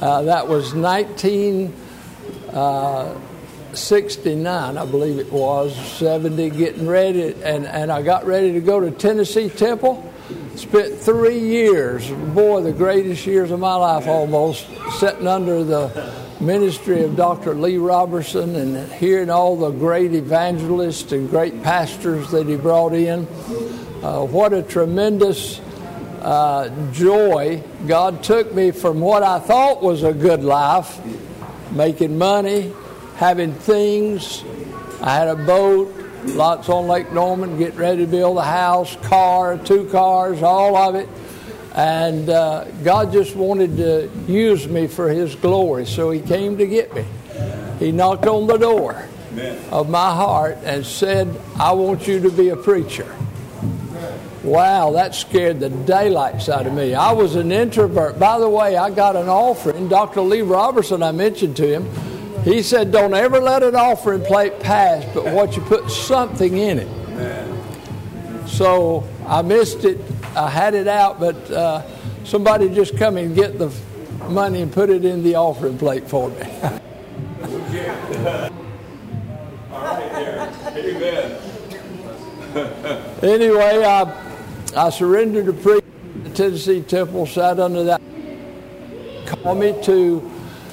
That was 1969, I believe it was, 70, getting ready. And I got ready to go to Tennessee Temple. Spent 3 years, boy, the greatest years of my life almost, sitting under the ministry of Dr. Lee Roberson and hearing all the great evangelists and great pastors that he brought in. What a tremendous joy. God took me from what I thought was a good life, making money, having things. I had a boat, lots on Lake Norman, getting ready to build a house, car, 2 cars, all of it. And God just wanted to use me for His glory, so He came to get me. He knocked on the door of my heart and said, I want you to be a preacher. Wow, that scared the daylights out of me. I was an introvert. By the way, I got an offering. Dr. Lee Roberson, I mentioned to him, he said, don't ever let an offering plate pass, but what you put something in it. So I missed it. I had it out, but somebody just come and get the money and put it in the offering plate for me. All right, there. Amen. Anyway, I surrendered to preach at the Tennessee Temple, sat under that. Called me to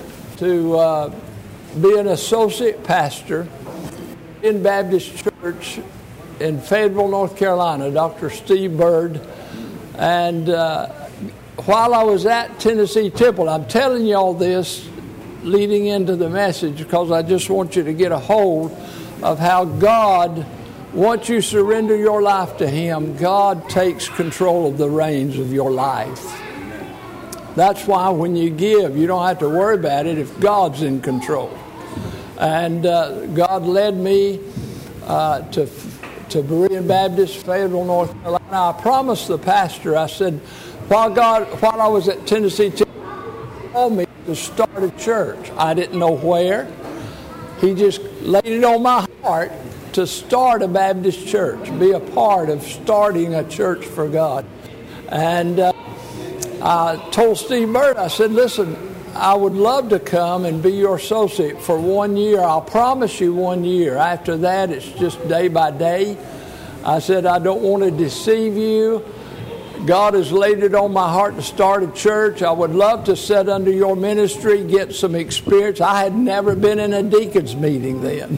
be an associate pastor in Baptist Church in Fayetteville, North Carolina, Dr. Steve Bird. And while I was at Tennessee Temple, I'm telling you all this leading into the message because I just want you to get a hold of how God, once you surrender your life to Him, God takes control of the reins of your life. That's why when you give, you don't have to worry about it if God's in control. And God led me to Berean Baptist, Fayetteville, North Carolina. I promised the pastor, I said, while I was at Tennessee, he called me to start a church. I didn't know where. He just laid it on my heart to start a Baptist church, be a part of starting a church for God. And I told Steve Bird, I said, listen, I would love to come and be your associate for 1 year. I'll promise you 1 year. After that, it's just day by day. I said, I don't want to deceive you. God has laid it on my heart to start a church. I would love to sit under your ministry, get some experience. I had never been in a deacon's meeting then.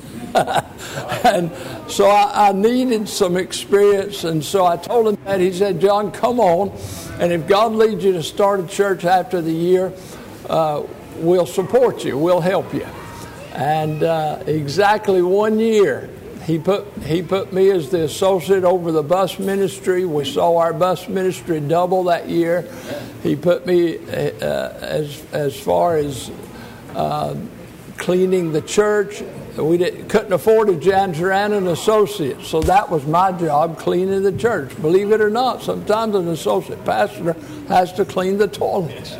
And so I needed some experience. And so I told him that. He said, John, come on. And if God leads you to start a church after the year, we'll support you. We'll help you. And exactly 1 year, he put me as the associate over the bus ministry. We saw our bus ministry double that year. He put me as far as cleaning the church. We couldn't afford a janitor and an associate, so that was my job, cleaning the church. Believe it or not, sometimes an associate pastor has to clean the toilets.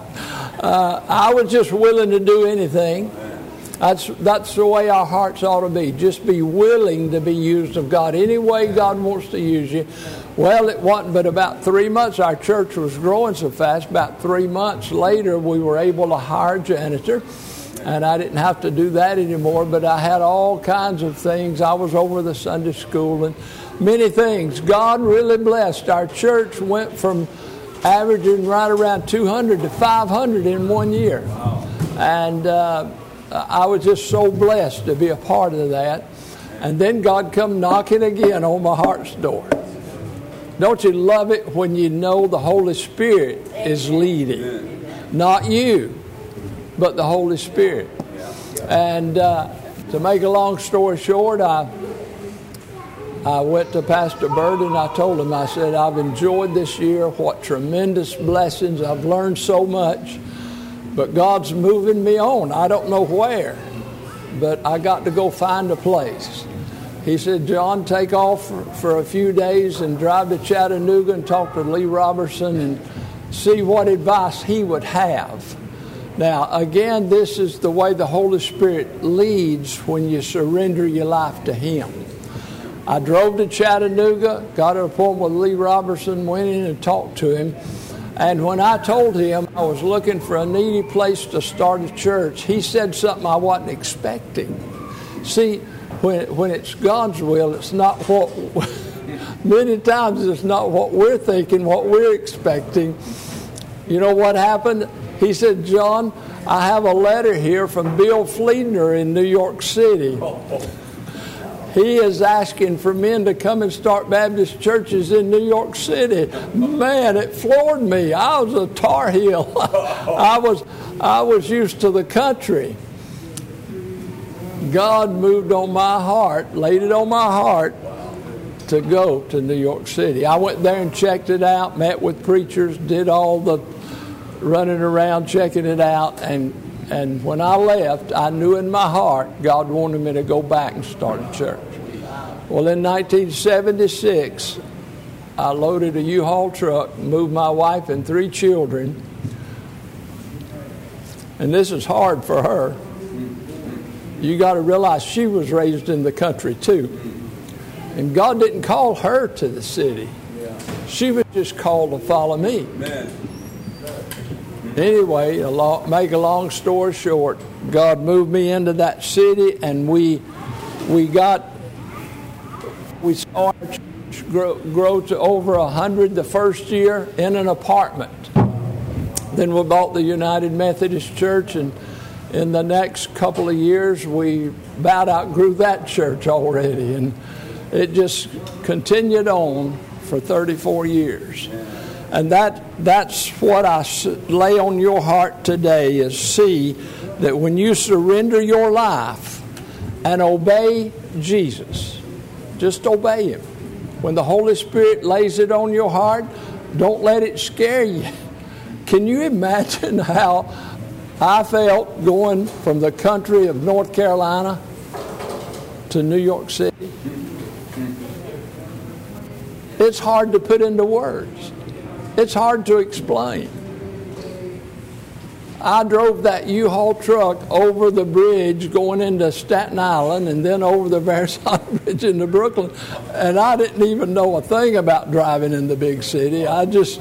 I was just willing to do anything. That's the way our hearts ought to be. Just be willing to be used of God. Any way God wants to use you. Well, it wasn't but about 3 months. Our church was growing so fast. About 3 months later, we were able to hire a janitor. And I didn't have to do that anymore, but I had all kinds of things. I was over the Sunday school and many things. God really blessed. Our church went from averaging right around 200 to 500 in 1 year. And I was just so blessed to be a part of that. And then God come knocking again on my heart's door. Don't you love it when you know the Holy Spirit is leading? Not you, but the Holy Spirit. And to make a long story short, I went to Pastor Bird and I told him, I said, I've enjoyed this year. What tremendous blessings. I've learned so much. But God's moving me on. I don't know where, but I got to go find a place. He said, John, take off for a few days and drive to Chattanooga and talk to Lee Roberson and see what advice he would have. Now, again, this is the way the Holy Spirit leads when you surrender your life to Him. I drove to Chattanooga, got an appointment with Lee Roberson, went in and talked to him. And when I told him I was looking for a needy place to start a church, he said something I wasn't expecting. See, when it's God's will, it's not what, many times it's not what we're thinking, what we're expecting. You know what happened? He said, John, I have a letter here from Bill Fliedner in New York City. He is asking for men to come and start Baptist churches in New York City. Man, it floored me. I was a Tar Heel. I was used to the country. God moved on my heart, laid it on my heart to go to New York City. I went there and checked it out, met with preachers, did all the running around checking it out, and when I left, I knew in my heart God wanted me to go back and start a church. Well, in 1976, I loaded a U-Haul truck, moved my wife and 3 children, and this is hard for her. You got to realize she was raised in the country too, and God didn't call her to the city. She was just called to follow me. Amen. Anyway, make a long story short, God moved me into that city, and we saw our church grow to over 100 the first year in an apartment. Then we bought the United Methodist Church, and in the next couple of years, we about outgrew that church already, and it just continued on for 34 years. And that's what I lay on your heart today, is see that when you surrender your life and obey Jesus, just obey Him. When the Holy Spirit lays it on your heart, don't let it scare you. Can you imagine how I felt going from the country of North Carolina to New York City? It's hard to put into words. It's hard to explain. I drove that U-Haul truck over the bridge going into Staten Island and then over the Verrazano Bridge into Brooklyn, and I didn't even know a thing about driving in the big city. I just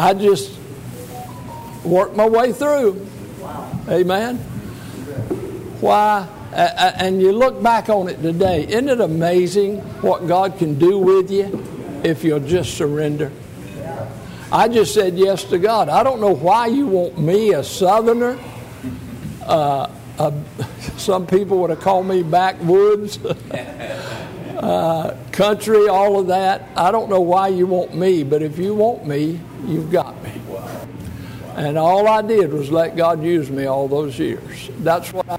worked my way through. Amen. Why? And you look back on it today, isn't it amazing what God can do with you if you'll just surrender? I just said yes to God. I don't know why you want me, a Southerner. Some people would have called me backwoods, country, all of that. I don't know why you want me, but if you want me, you've got me. And all I did was let God use me all those years. That's what I...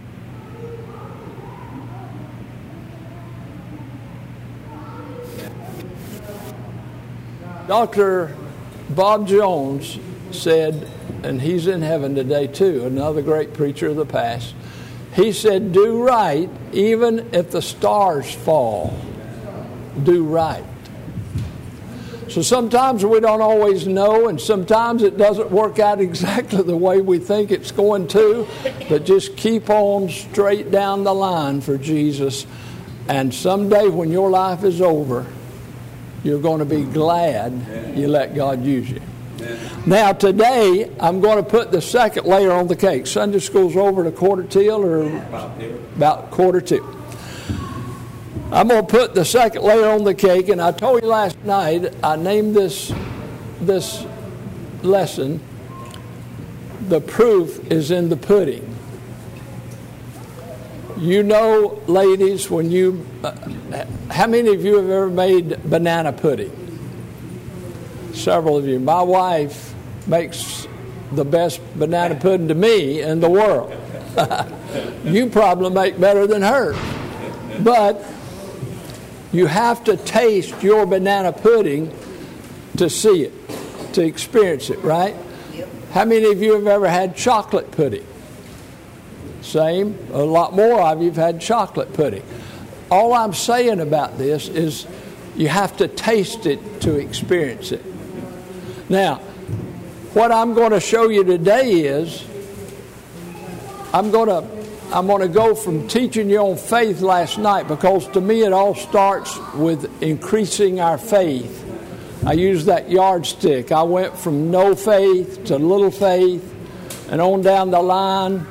Dr. Bob Jones said, and he's in heaven today too, another great preacher of the past. He said, do right even if the stars fall. Do right. So sometimes we don't always know, and sometimes it doesn't work out exactly the way we think it's going to, but just keep on straight down the line for Jesus, and someday when your life is over, you're going to be glad you let God use you. Now today, I'm going to put the second layer on the cake. Sunday school's over at 1:45 or about 1:45. I'm going to put the second layer on the cake, and I told you last night, I named this lesson, The Proof is in the Pudding. You know, ladies, when you... how many of you have ever made banana pudding? Several of you. My wife makes the best banana pudding to me in the world. You probably make better than her. But you have to taste your banana pudding to see it, to experience it, right? Yep. How many of you have ever had chocolate pudding? Same. A lot more of you have had chocolate pudding. All I'm saying about this is you have to taste it to experience it. Now, what I'm going to show you today is I'm going to go from teaching you on faith last night, because to me it all starts with increasing our faith I use that yardstick. I went from no faith to little faith and on down the line,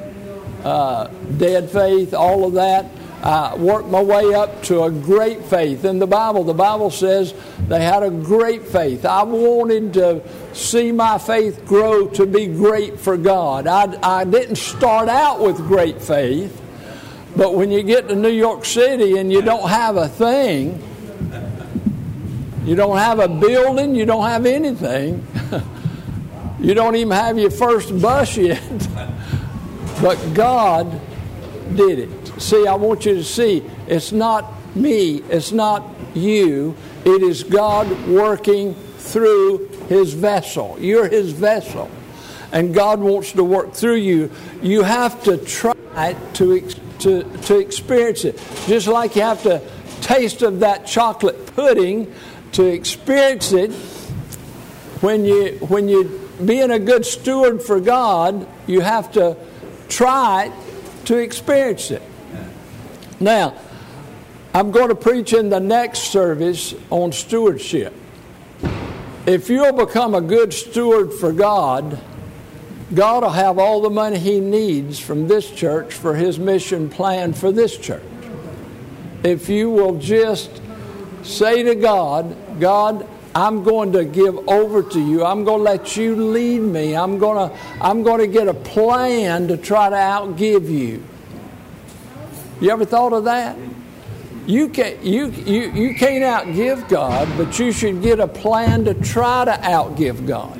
dead faith, all of that. I worked my way up to a great faith. In the Bible says they had a great faith. I wanted to see my faith grow to be great for God. I didn't start out with great faith, but when you get to New York City and you don't have a thing, you don't have a building, you don't have anything, you don't even have your first bus yet, but God did it. See, I want you to see, it's not me, it's not you, it is God working through His vessel. You're His vessel, and God wants to work through you. You have to try to experience it. Just like you have to taste of that chocolate pudding to experience it. When you being a good steward for God, you have to try to experience it. Now, I'm going to preach in the next service on stewardship. If you'll become a good steward for God, God will have all the money He needs from this church for His mission plan for this church. If you will just say to God, God, I'm going to give over to you. I'm going to let you lead me. I'm going to get a plan to try to outgive you. You ever thought of that? You can't outgive God, but you should get a plan to try to outgive God.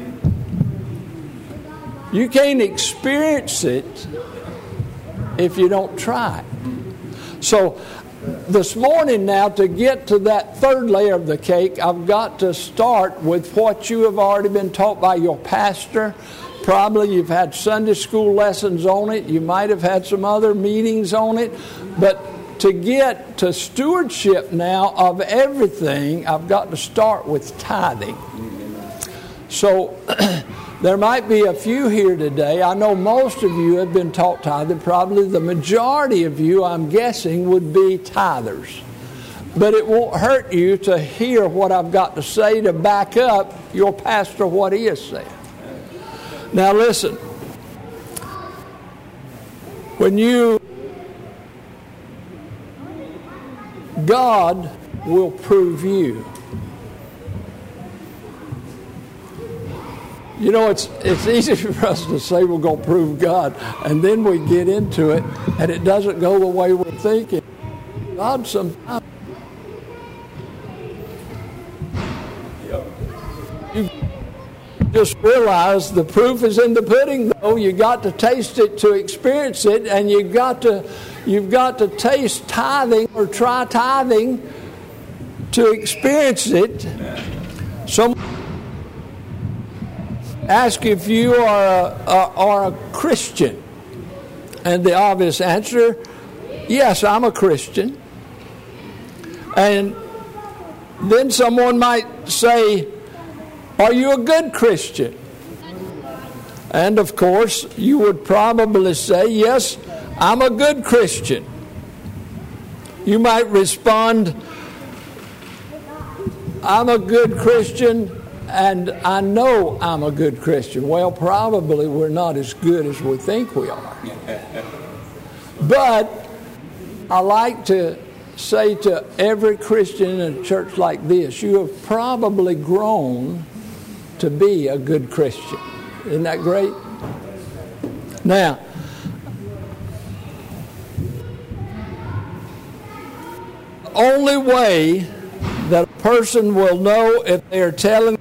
You can't experience it if you don't try it. So this morning now, to get to that third layer of the cake, I've got to start with what you have already been taught by your pastor. Probably you've had Sunday school lessons on it. You might have had some other meetings on it. But to get to stewardship now of everything, I've got to start with tithing. So there might be a few here today. I know most of you have been taught tithing. Probably the majority of you, I'm guessing, would be tithers. But it won't hurt you to hear what I've got to say to back up your pastor, what he has said. Now listen, God will prove you. You know, it's easy for us to say we're going to prove God, and then we get into it, and it doesn't go the way we're thinking. God sometimes... You just realize the proof is in the pudding, though. You got to taste it to experience it, and you've got to taste tithing or try tithing to experience it. Someone ask if you are a Christian, and the obvious answer, yes, I'm a Christian. And then someone might say, are you a good Christian? And of course, you would probably say, yes, I'm a good Christian. You might respond, I'm a good Christian, and I know I'm a good Christian. Well, probably we're not as good as we think we are. But I like to say to every Christian in a church like this, you have probably grown to be a good Christian. Isn't that great? Now, the only way that a person will know if they are telling,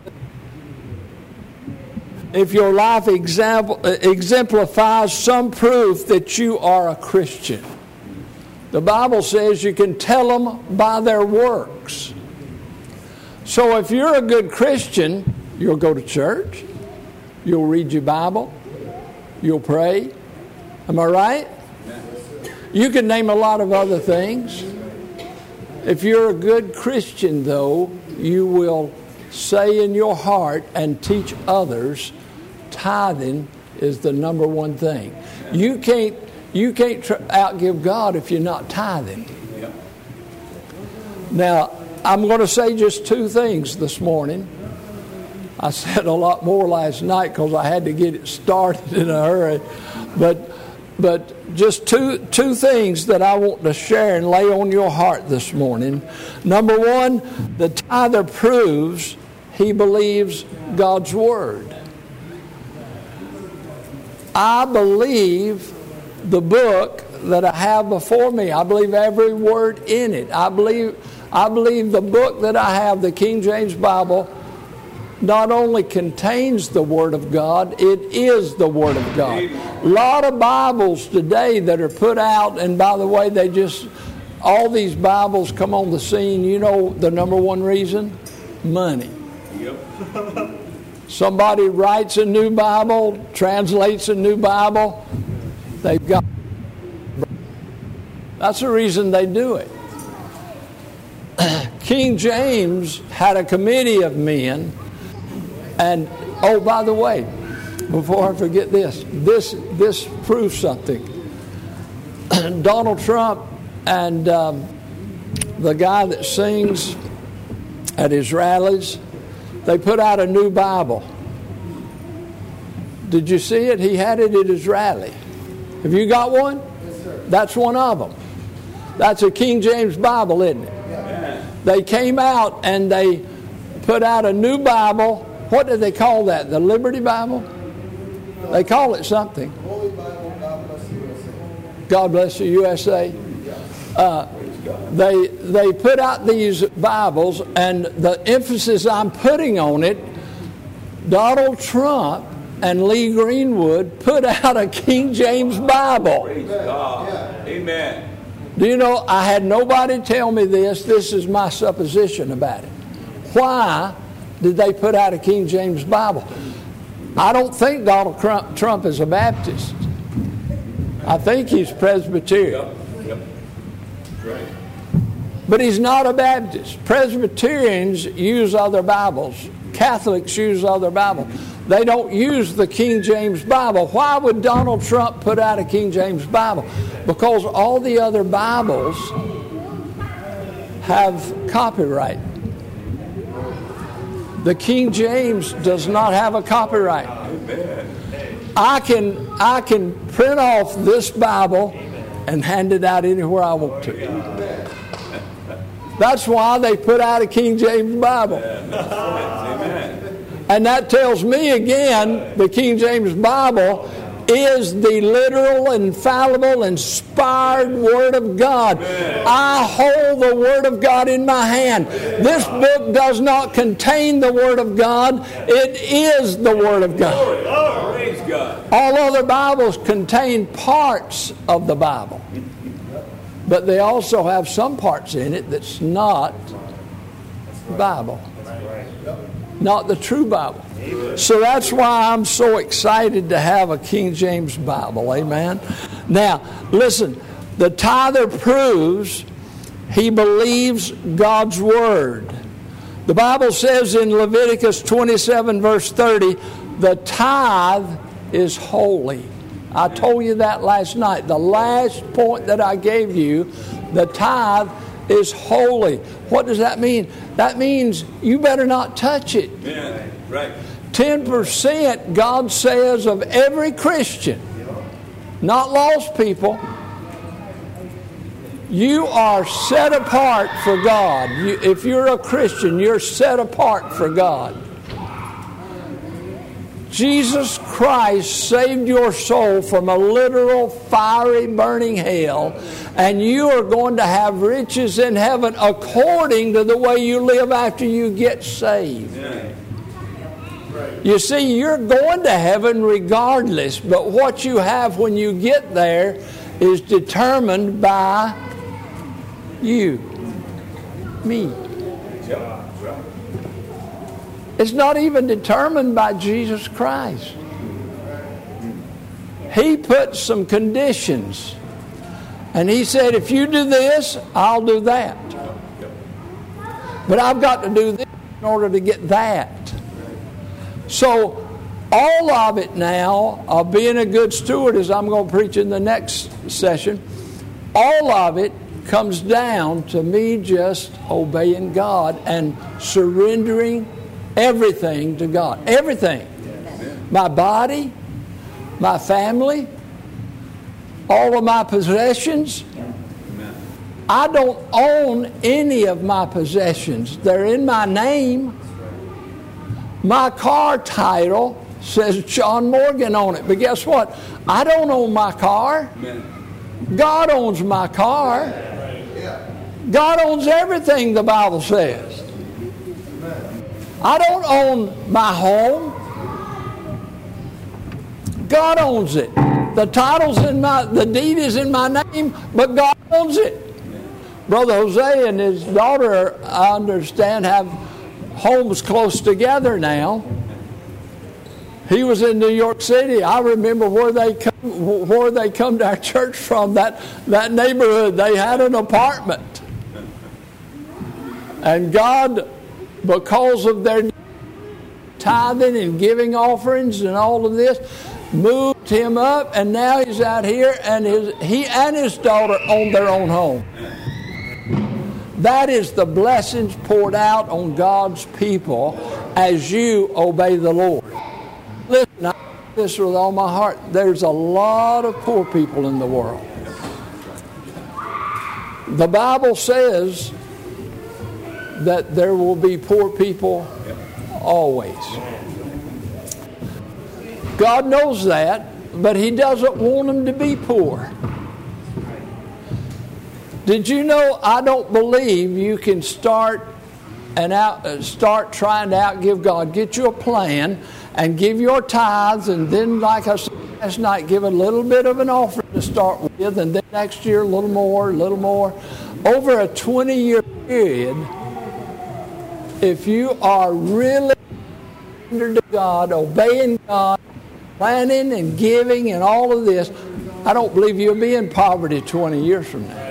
if your life exemplifies some proof that you are a Christian. The Bible says you can tell them by their works. So if you're a good Christian, you'll go to church, you'll read your Bible, you'll pray. Am I right? You can name a lot of other things. If you're a good Christian, though, you will say in your heart and teach others, tithing is the number one thing. You can't outgive God if you're not tithing. Now, I'm going to say just two things this morning. I said a lot more last night because I had to get it started in a hurry. But just two things that I want to share and lay on your heart this morning. Number one, the tither proves he believes God's word. I believe the book that I have before me. I believe every word in it. I believe the book that I have, the King James Bible, not only contains the Word of God, it is the Word of God. A lot of Bibles today that are put out, and by the way, all these Bibles come on the scene. You know the number one reason? Money. Yep. Somebody writes a new Bible, translates a new Bible, they've got. That's the reason they do it. King James had a committee of men, and oh, by the way, before I forget this proves something. Donald Trump and the guy that sings at his rallies, they put out a new Bible. Did you see it? He had it at his rally. Have you got one? Yes, sir. That's one of them. That's a King James Bible, isn't it? Yeah. They came out and they put out a new Bible. What do they call that? The Liberty Bible? They call it something. Holy Bible, God bless the USA. God bless the USA. They put out these Bibles, and the emphasis I'm putting on it, Donald Trump and Lee Greenwood put out a King James Bible. Praise God. Amen. Do you know, I had nobody tell me this. This is my supposition about it. Why did they put out a King James Bible? I don't think Donald Trump is a Baptist. I think he's Presbyterian. Yep. Right. But he's not a Baptist. Presbyterians use other Bibles. Catholics use other Bibles. They don't use the King James Bible. Why would Donald Trump put out a King James Bible? Because all the other Bibles have copyright. The King James does not have a copyright. I can print off this Bible and hand it out anywhere I want to. That's why they put out a King James Bible. Amen. And that tells me again, the King James Bible is the literal, infallible, inspired Word of God. I hold the Word of God in my hand. This book does not contain the Word of God. It is the Word of God. Praise God. All other Bibles contain parts of the Bible. But they also have some parts in it that's not Bible. Not the true Bible. So that's why I'm so excited to have a King James Bible. Amen. Now, listen, the tither proves he believes God's word. The Bible says in Leviticus 27 verse 30, the tithe is holy. I told you that last night. The last point that I gave you, the tithe is holy. What does that mean? That means you better not touch it. Yeah, right. 10%, God says, of every Christian, not lost people, you are set apart for God. If you're a Christian, you're set apart for God. Jesus Christ saved your soul from a literal fiery burning hell, and you are going to have riches in heaven according to the way you live after you get saved. Yeah. You see, you're going to heaven regardless, but what you have when you get there is determined by you, me. It's not even determined by Jesus Christ. He put some conditions. And he said, if you do this, I'll do that. But I've got to do this in order to get that. So all of it now, of being a good steward, as I'm going to preach in the next session, all of it comes down to me just obeying God and surrendering everything to God. Everything. My body, my family, all of my possessions. I don't own any of my possessions. They're in my name. My car title says John Morgan on it. But guess what? I don't own my car. God owns my car. God owns everything, the Bible says. I don't own my home. God owns it. The title's the deed is in my name, but God owns it. Brother Jose and his daughter, I understand, have homes close together now. He was in New York City. I remember where they come to our church from, that neighborhood. They had an apartment. And God, because of their tithing and giving offerings and all of this, moved him up, and now he's out here, and he and his daughter own their own home. That is the blessings poured out on God's people as you obey the Lord. Listen, I say this with all my heart. There's a lot of poor people in the world. The Bible says that there will be poor people always. God knows that, but He doesn't want them to be poor. Did you know I don't believe you can start trying to outgive God? Get you a plan and give your tithes, and then, like I said last night, give a little bit of an offering to start with, and then next year a little more. Over a 20-year period, if you are really under to God, obeying God, planning and giving and all of this, I don't believe you'll be in poverty 20 years from now.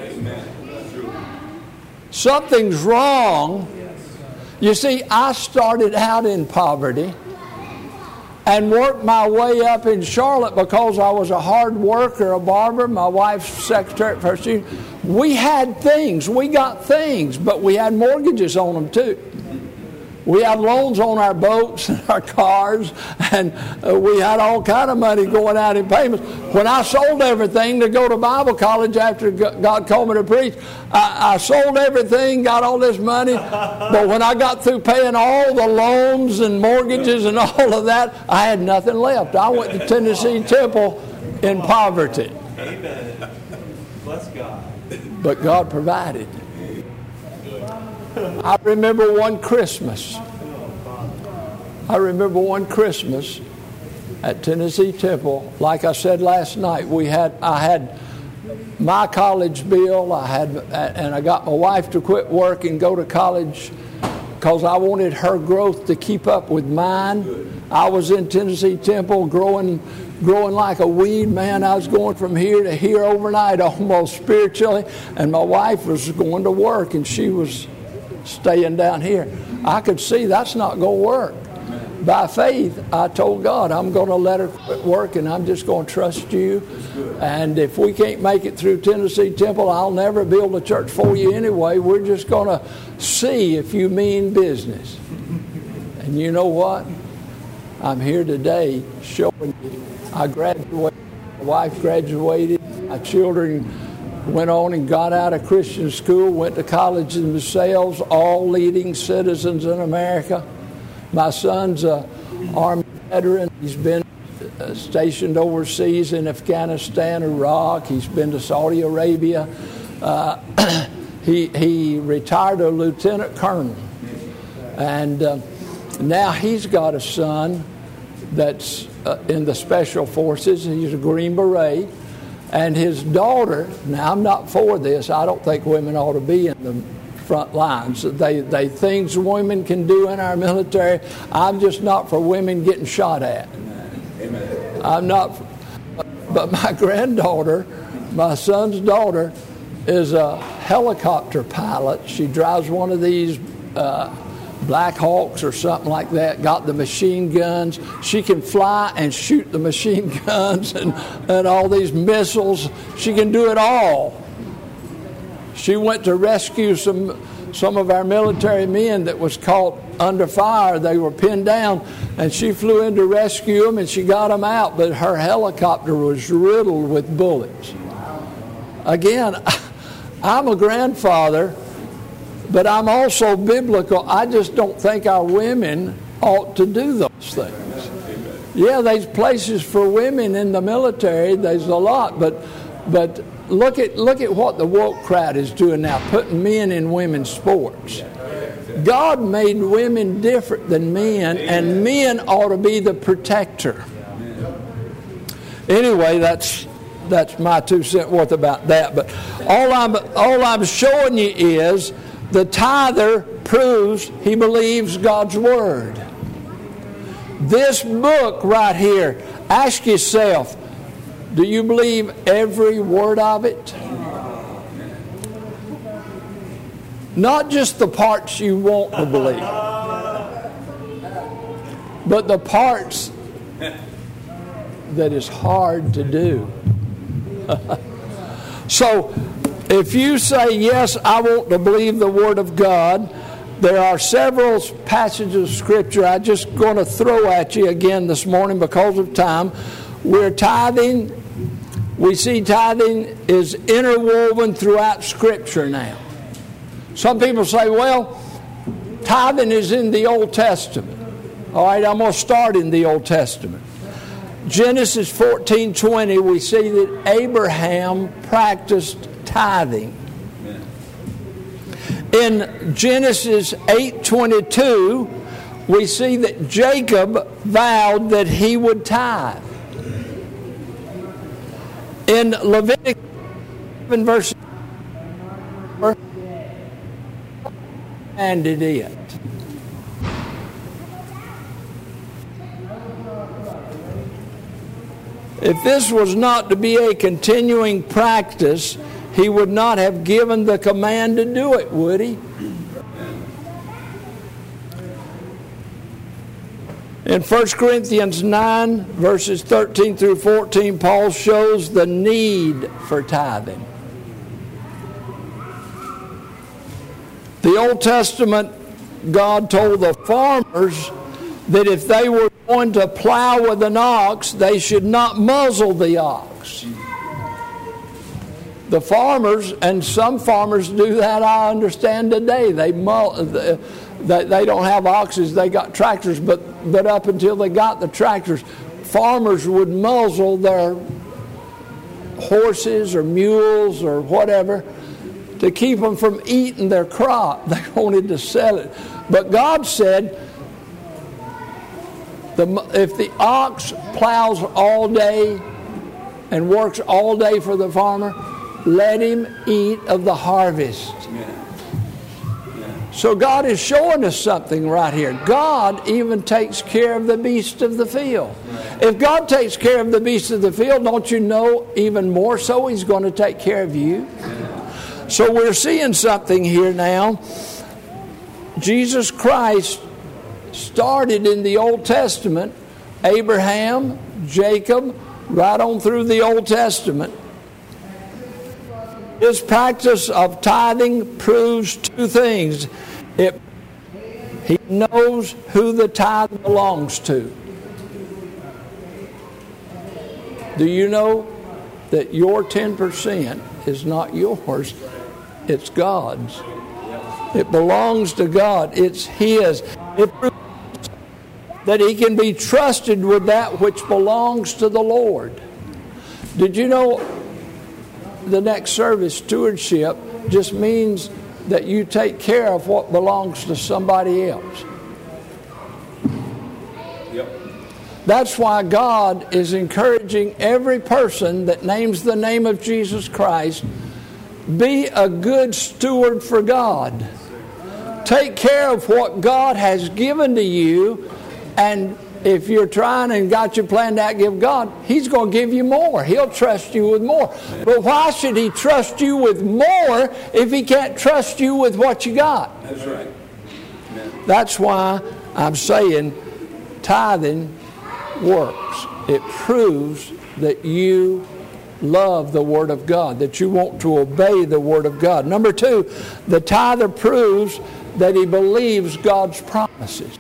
Something's wrong. You see, I started out in poverty and worked my way up in Charlotte because I was a hard worker, a barber, my wife's secretary at First Union. We had things, we got things, but we had mortgages on them too. We had loans on our boats and our cars, and we had all kind of money going out in payments. When I sold everything to go to Bible college after God called me to preach, I sold everything, got all this money, but when I got through paying all the loans and mortgages and all of that, I had nothing left. I went to Tennessee Temple in poverty. Amen. Bless God. But God provided. I remember one Christmas at Tennessee Temple. Like I said last night, I had my college bill. I got my wife to quit work and go to college because I wanted her growth to keep up with mine. I was in Tennessee Temple growing like a weed, man. I was going from here to here overnight almost spiritually, and my wife was going to work and she was staying down here. I could see that's not going to work. By faith, I told God, I'm going to let her quit work and I'm just going to trust you. And if we can't make it through Tennessee Temple, I'll never build a church for you anyway. We're just going to see if you mean business. And you know what? I'm here today showing you. I graduated, my wife graduated, my children went on and got out of Christian school, went to college themselves, all leading citizens in America. My son's an Army veteran. He's been stationed overseas in Afghanistan, Iraq. He's been to Saudi Arabia. He retired a lieutenant colonel. And now he's got a son that's in the Special Forces. He's a Green Beret. And his daughter, now I'm not for this. I don't think women ought to be in the front lines. They things women can do in our military. I'm just not for women getting shot at. Amen. I'm not. But my granddaughter, my son's daughter, is a helicopter pilot. She drives one of these Black Hawks or something like that, got the machine guns. She can fly and shoot the machine guns and all these missiles. She can do it all. She went to rescue some of our military men that was caught under fire. They were pinned down, and she flew in to rescue them, and she got them out, but her helicopter was riddled with bullets. Again, I'm a grandfather, but I'm also biblical. I just don't think our women ought to do those things. Yeah, there's places for women in the military. There's a lot, but look at what the woke crowd is doing now, putting men in women's sports. God made women different than men, and men ought to be the protector. Anyway, that's my 2 cents worth about that. But all I'm showing you is the tither proves he believes God's word. This book right here, ask yourself, do you believe every word of it? Not just the parts you want to believe, but the parts that is hard to do. So, if you say, yes, I want to believe the Word of God, there are several passages of Scripture I'm just going to throw at you again this morning because of time. We're tithing. We see tithing is interwoven throughout Scripture now. Some people say, well, tithing is in the Old Testament. All right, I'm going to start in the Old Testament. Genesis 14:20, we see that Abraham practiced tithing. In Genesis 8:22, we see that Jacob vowed that he would tithe. In Leviticus 7 verse 4, and it is. If this was not to be a continuing practice, he would not have given the command to do it, would he? In 1 Corinthians 9, verses 13 through 14, Paul shows the need for tithing. The Old Testament, God told the farmers that if they were going to plow with an ox, they should not muzzle the ox. The farmers, and some farmers do that, I understand today. They don't have oxes, they got tractors, but up until they got the tractors, farmers would muzzle their horses or mules or whatever to keep them from eating their crop. They wanted to sell it. But God said, if the ox plows all day and works all day for the farmer, let him eat of the harvest. So God is showing us something right here. God even takes care of the beasts of the field. If God takes care of the beasts of the field, don't you know even more so He's going to take care of you? So we're seeing something here now. Jesus Christ started in the Old Testament. Abraham, Jacob, right on through the Old Testament. His practice of tithing proves two things. He knows who the tithe belongs to. Do you know that your 10% is not yours? It's God's. It belongs to God. It's His. It proves that He can be trusted with that which belongs to the Lord. Did you know the next service, stewardship, just means that you take care of what belongs to somebody else? Yep. That's why God is encouraging every person that names the name of Jesus Christ, be a good steward for God. Take care of what God has given to you, and if you're trying and got your plan to outgive God, He's going to give you more. He'll trust you with more. But why should He trust you with more if He can't trust you with what you got? That's right. Amen. That's why I'm saying tithing works. It proves that you love the Word of God, that you want to obey the Word of God. Number two, the tither proves that he believes God's promises.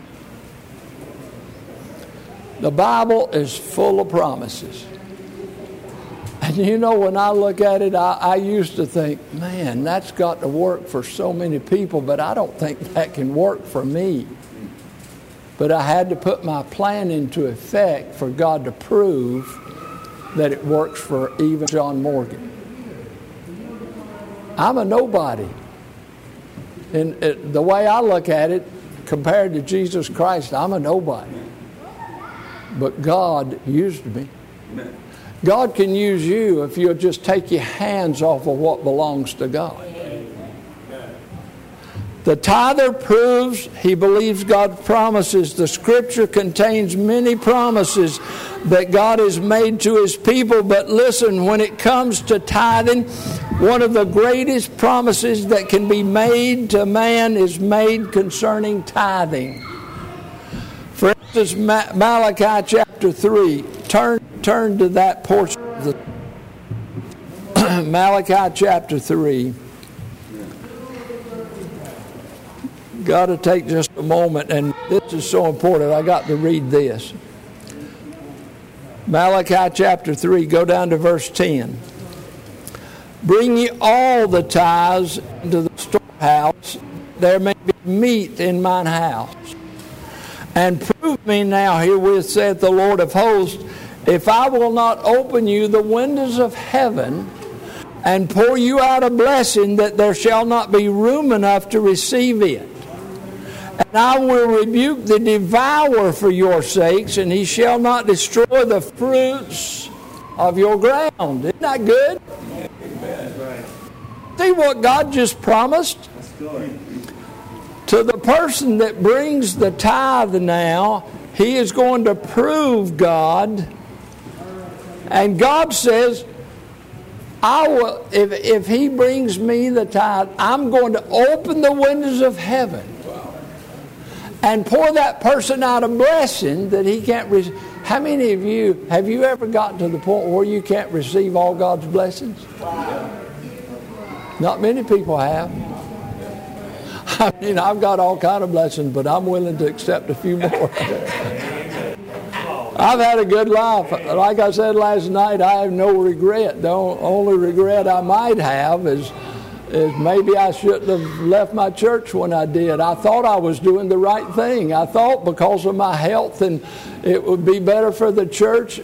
The Bible is full of promises. And you know, when I look at it, I used to think, man, that's got to work for so many people, but I don't think that can work for me. But I had to put my plan into effect for God to prove that it works for even John Morgan. I'm a nobody. And the way I look at it, compared to Jesus Christ, I'm a nobody. But God used me. Amen. God can use you if you'll just take your hands off of what belongs to God. The tither proves he believes God's promises. The Scripture contains many promises that God has made to His people. But listen, when it comes to tithing, one of the greatest promises that can be made to man is made concerning tithing. For instance, Malachi chapter 3. Turn to that portion of the Malachi chapter 3. Got to take just a moment, and this is so important. I got to read this. Malachi chapter 3, go down to verse 10. Bring ye all the tithes into the storehouse, there may be meat in mine house. And prove me now herewith, saith the Lord of hosts, if I will not open you the windows of heaven and pour you out a blessing, that there shall not be room enough to receive it. And I will rebuke the devourer for your sakes, and he shall not destroy the fruits of your ground. Isn't that good? Amen. See what God just promised? To the person that brings the tithe now, he is going to prove God. And God says, I will, if he brings me the tithe, I'm going to open the windows of heaven and pour that person out a blessing that he can't receive. How many of you, have you ever gotten to the point where you can't receive all God's blessings? Not many people have. I mean, I've got all kind of blessings, but I'm willing to accept a few more. I've had a good life. Like I said last night, I have no regret. The only regret I might have is maybe I shouldn't have left my church when I did. I thought I was doing the right thing. I thought because of my health and it would be better for the church.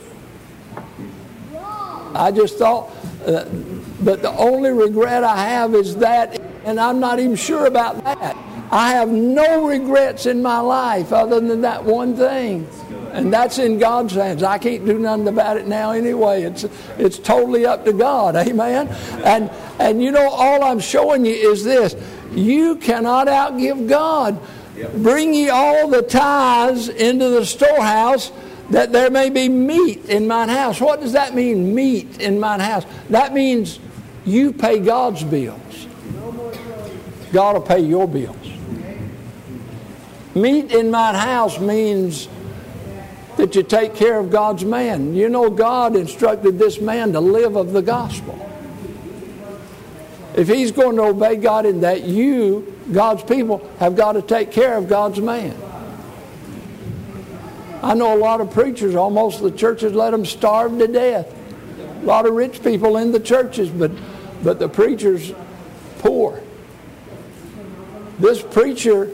I just thought, but the only regret I have is that, and I'm not even sure about that. I have no regrets in my life other than that one thing. And that's in God's hands. I can't do nothing about it now anyway. It's totally up to God. Amen? And you know, all I'm showing you is this. You cannot outgive God. Bring ye all the tithes into the storehouse, that there may be meat in mine house. What does that mean, meat in mine house? That means you pay God's bills. God will pay your bills. Meat in mine house means that you take care of God's man. You know, God instructed this man to live of the gospel. If he's going to obey God in that, you, God's people, have got to take care of God's man. I know a lot of preachers, almost the churches let them starve to death. A lot of rich people in the churches, but the preacher's poor. This preacher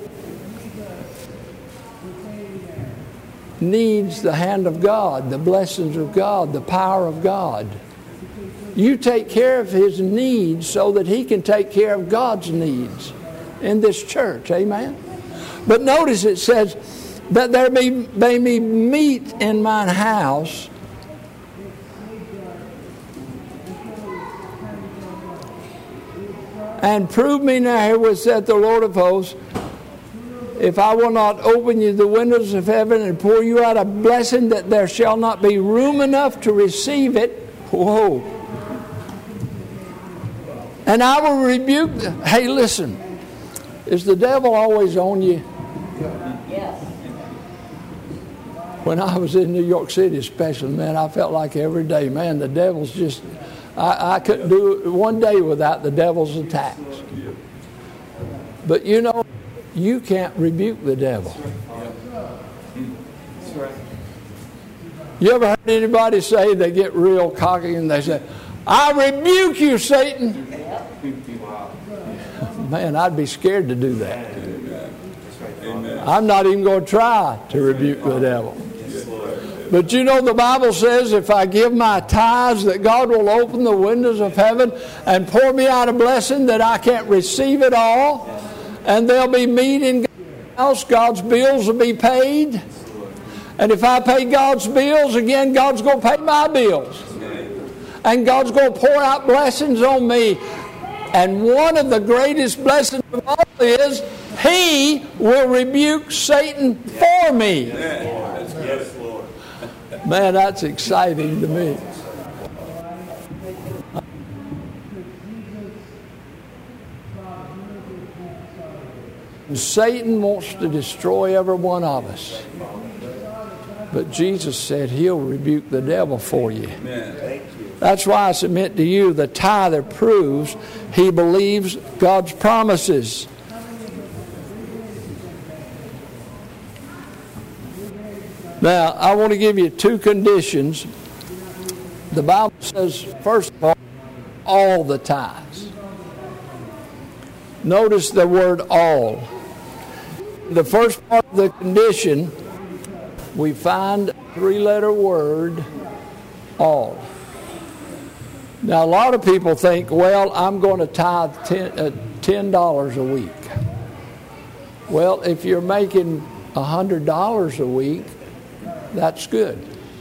needs the hand of God, the blessings of God, the power of God. You take care of his needs so that he can take care of God's needs in this church. Amen? But notice it says that there may be meat in mine house. And prove me now herewith, saith the Lord of hosts, if I will not open you the windows of heaven and pour you out a blessing, that there shall not be room enough to receive it. Whoa. And I will rebuke. Hey, listen. Is the devil always on you? Yes. When I was in New York City especially, man, I felt like every day, man, the devil's just, I couldn't do it one day without the devil's attacks. But you know, you can't rebuke the devil. You ever heard anybody say, they get real cocky and they say, I rebuke you, Satan? Man, I'd be scared to do that. I'm not even going to try to rebuke the devil. But you know, the Bible says if I give my tithes, that God will open the windows of heaven and pour me out a blessing that I can't receive it all. And there'll be meat in God's house. God's bills will be paid. And if I pay God's bills, again, God's going to pay my bills. And God's going to pour out blessings on me. And one of the greatest blessings of all is He will rebuke Satan for me. Yes, Lord. Man, that's exciting to me. Satan wants to destroy every one of us. But Jesus said He'll rebuke the devil for you. That's why I submit to you, the tither proves he believes God's promises. Now, I want to give you two conditions. The Bible says, first of all the tithes. Notice the word all. The first part of the condition, we find a three-letter word, all. Now, a lot of people think, well, I'm going to tithe $10 a week. Well, if you're making $100 a week, that's good.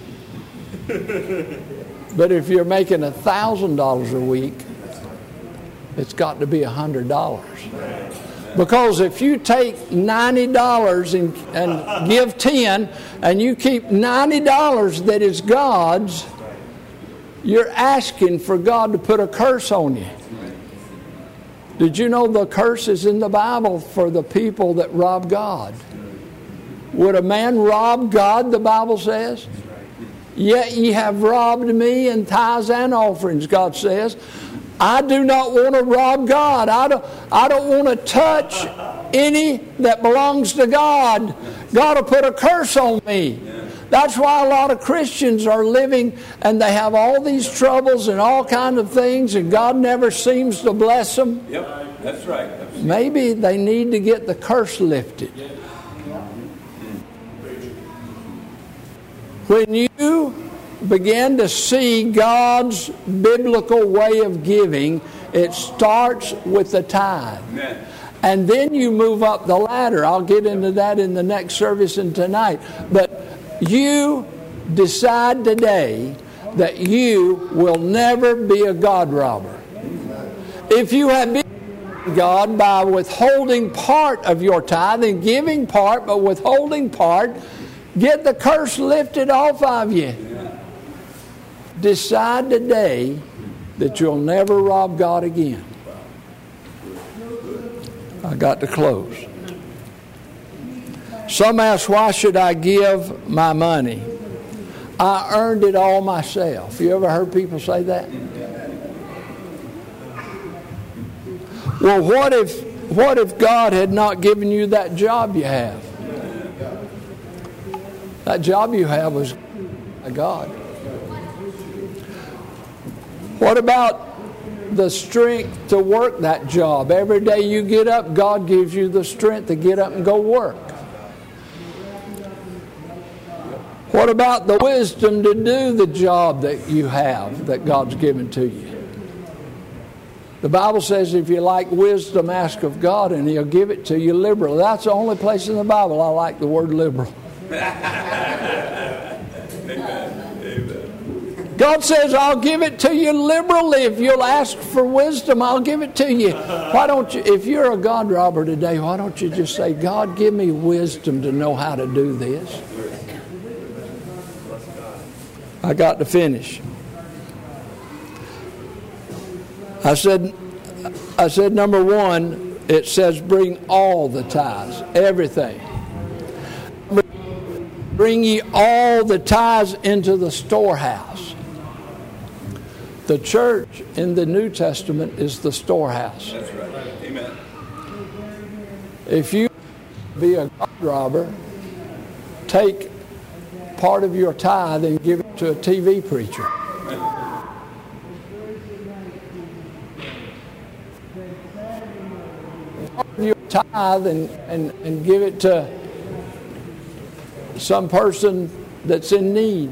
But if you're making $1,000 a week, it's got to be $100. Because if you take $90 and give 10, and you keep $90 that is God's, you're asking for God to put a curse on you. Did you know the curse is in the Bible for the people that rob God? Would a man rob God, the Bible says? Yet ye have robbed me in tithes and offerings, God says. I do not want to rob God. I don't want to touch any that belongs to God. God will put a curse on me. That's why a lot of Christians are living and they have all these troubles and all kinds of things, and God never seems to bless them. Yep, that's right. Maybe they need to get the curse lifted. When you begin to see God's biblical way of giving, it starts with the tithe. Amen. And then you move up the ladder. I'll get into that in the next service and tonight. But you decide today that you will never be a God robber. If you have been God by withholding part of your tithe and giving part, but withholding part, get the curse lifted off of you. Decide today that you'll never rob God again. I got to close. Some ask, why should I give my money? I earned it all myself. You ever heard people say that? Well, what if God had not given you that job you have? That job you have was by God. What about the strength to work that job? Every day you get up, God gives you the strength to get up and go work. What about the wisdom to do the job that you have, that God's given to you? The Bible says if you like wisdom, ask of God and He'll give it to you liberally. That's the only place in the Bible I like the word liberal. God says, I'll give it to you liberally. If you'll ask for wisdom, I'll give it to you. Why don't you, if you're a God robber today, why don't you just say, God, give me wisdom to know how to do this? I got to finish. I said, number one, it says bring all the tithes, everything. Bring ye all the tithes into the storehouse. The church in the New Testament is the storehouse. That's right. Amen. If you be a God robber, take part of your tithe and give it to a TV preacher. Part of your tithe and give it to some person that's in need.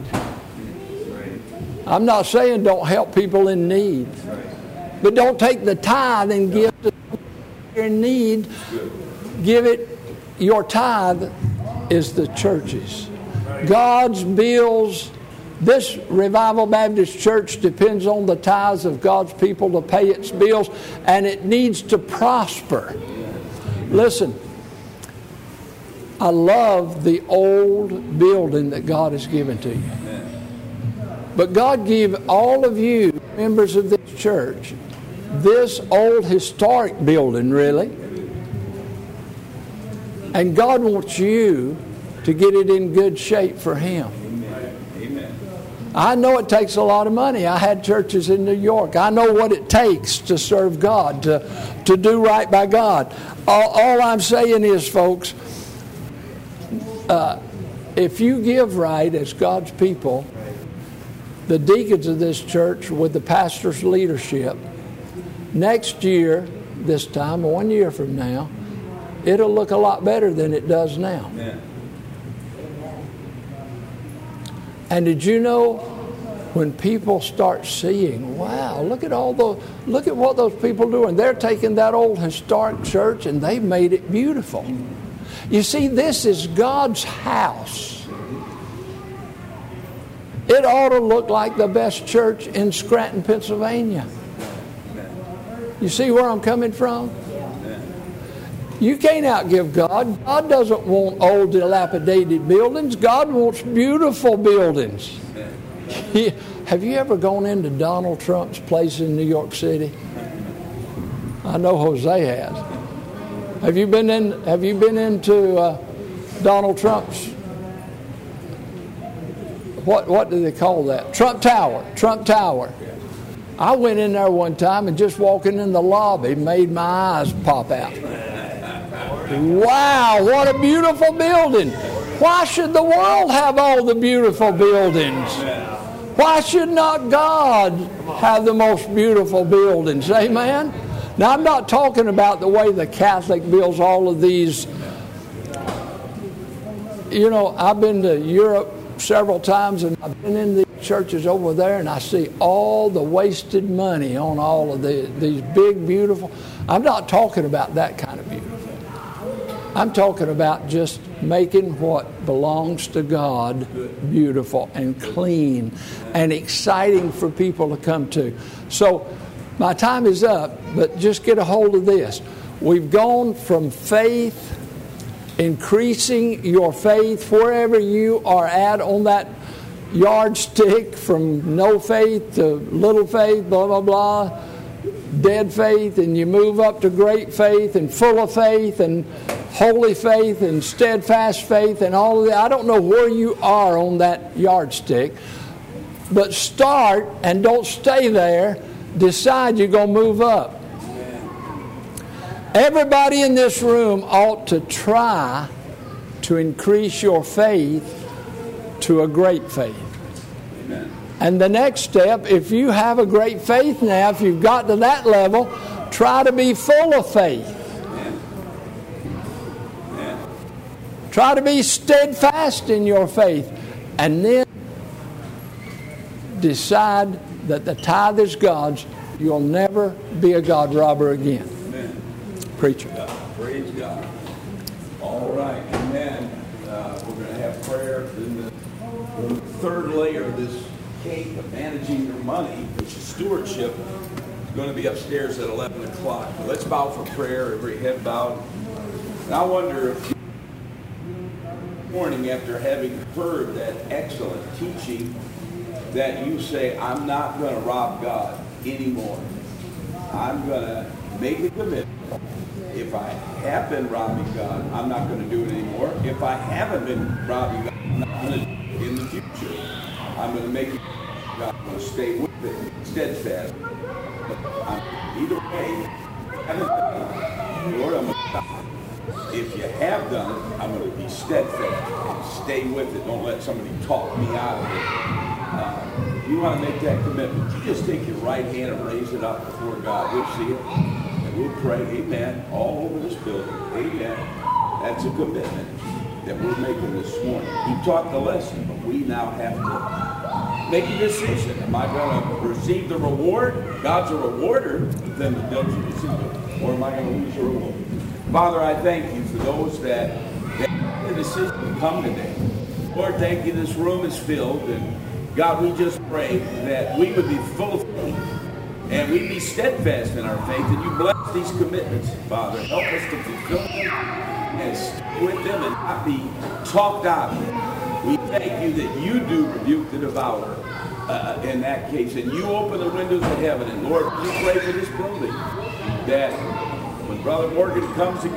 I'm not saying don't help people in need, but don't take the tithe and give to your need. Give it. Your tithe is the church's. God's bills. This Revival Baptist Church depends on the tithes of God's people to pay its bills, and it needs to prosper. Listen, I love the old building that God has given to you. But God gave all of you, members of this church, this old historic building, really. And God wants you to get it in good shape for Him. Amen. I know it takes a lot of money. I had churches in New York. I know what it takes to serve God, to do right by God. All I'm saying is, folks, if you give right as God's people, the deacons of this church with the pastor's leadership, next year, this time, 1 year from now, it'll look a lot better than it does now. Amen. And did you know when people start seeing, wow, look at what those people are doing. They're taking that old historic church and they've made it beautiful. You see, this is God's house. It ought to look like the best church in Scranton, Pennsylvania. You see where I'm coming from? You can't outgive God. God doesn't want old, dilapidated buildings. God wants beautiful buildings. Have you ever gone into Donald Trump's place in New York City? I know Jose has. Have you been into Donald Trump's? What do they call that? Trump Tower. Trump Tower. I went in there one time and just walking in the lobby made my eyes pop out. Wow, what a beautiful building. Why should the world have all the beautiful buildings? Why should not God have the most beautiful buildings? Amen? Now, I'm not talking about the way the Catholic builds all of these. You know, I've been to Europe several times, and I've been in the churches over there, and I see all the wasted money on all of these big, beautiful. I'm not talking about that kind of beautiful. I'm talking about just making what belongs to God beautiful and clean and exciting for people to come to. So my time is up, but just get a hold of this. We've gone from faith, increasing your faith wherever you are at on that yardstick, from no faith to little faith, blah, blah, blah, dead faith, and you move up to great faith and full of faith and holy faith and steadfast faith and all of that. I don't know where you are on that yardstick, but start and don't stay there. Decide you're going to move up. Everybody in this room ought to try to increase your faith to a great faith. Amen. And the next step, if you have a great faith now, if you've got to that level, try to be full of faith. Amen. Try to be steadfast in your faith. And then decide that the tithe is God's. You'll never be a God robber again. Preacher. Praise God. All right, amen. We're going to have prayer in the third layer of this cake of managing your money, which is stewardship. It's going to be upstairs at 11 o'clock. But let's bow for prayer, every head bowed. And I wonder if morning, after having heard that excellent teaching, that you say, I'm not going to rob God anymore. I'm going to make a commitment. If I have been robbing God, I'm not going to do it anymore. If I haven't been robbing God, I'm not going to do it in the future. I'm going to make it God, I'm going to stay with it, steadfast. But either way, I haven't done it. Lord, I'm going to stop. If you have done it, I'm going to be steadfast. Stay with it. Don't let somebody talk me out of it. You want to make that commitment, you just take your right hand and raise it up before God. We'll see it. And we'll pray, amen, all over this building. Amen. That's a commitment that we're making this morning. He taught the lesson, but we now have to make a decision. Am I going to receive the reward? God's a rewarder, but then the diligent receive it. Or am I going to lose the reward? Father, I thank you for those that made the decision to come today. Lord, thank you this room is filled. And God, we just pray that we would be full of faith and we'd be steadfast in our faith. And you bless these commitments, Father. Help us to fulfill them and stick with them and not be talked out of it. We thank you that you do rebuke the devourer in that case. And you open the windows of heaven. And Lord, we pray for this building that when Brother Morgan comes again,